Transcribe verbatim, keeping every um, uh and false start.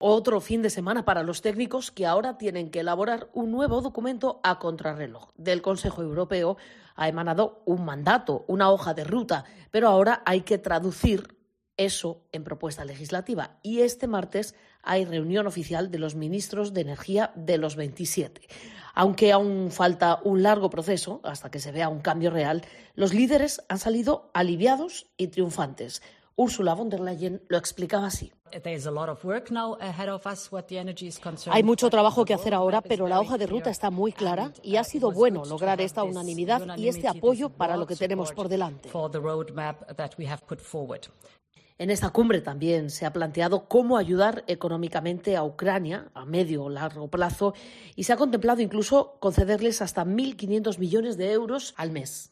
Otro fin de semana para los técnicos que ahora tienen que elaborar un nuevo documento a contrarreloj. Del Consejo Europeo ha emanado un mandato, una hoja de ruta, pero ahora hay que traducir eso en propuesta legislativa. Y este martes hay reunión oficial de los ministros de Energía de los veintisiete. Aunque aún falta un largo proceso hasta que se vea un cambio real, los líderes han salido aliviados y triunfantes. Ursula von der Leyen lo explicaba así. Hay mucho trabajo que hacer ahora, pero la hoja de ruta está muy clara y ha sido bueno lograr esta unanimidad y este apoyo para lo que tenemos por delante. En esta cumbre también se ha planteado cómo ayudar económicamente a Ucrania a medio o largo plazo y se ha contemplado incluso concederles hasta mil quinientos millones de euros al mes.